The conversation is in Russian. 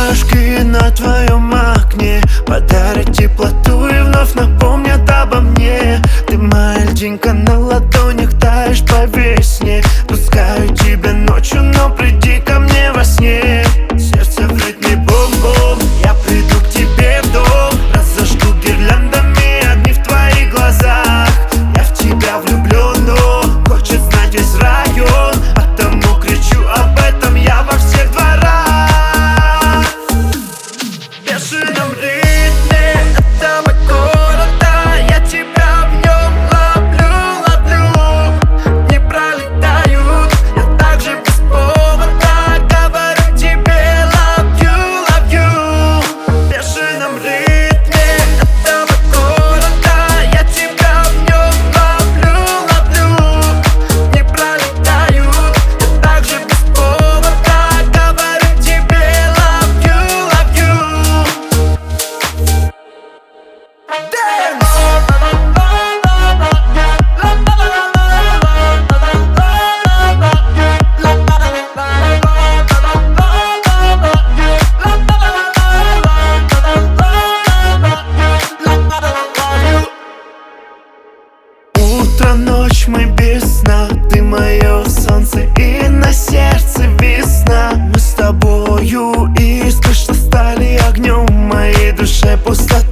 ромашки на твоем окне подарят теплоту и вновь напомнят обо мне. Ты моя льдинка на ладонях, таешь по весне. Пускаю тебя ночью, но приди ко мне во сне. Сердце в ритме бом-бом, я приду к тебе в дом. Разожгу гирляндами огни в твоих глазах. Я в тебя влюблен, но хочет знать весь район, потому кричу об этом я во всех дворах. В бешеном ритме этого города я тебя в нем ловлю, ловлю. Не пролетают, я так же без повода говорю тебе love you, love you. В бешеном ритме этого города я тебя в нем ловлю, ловлю. Не пролетают, я так же без повода говорю тебе love you, love you. Утро, ночь, мы без сна. Ты мое солнце и на сердце весна. Мы с тобою искры, что стали огнем в моей душе пустота.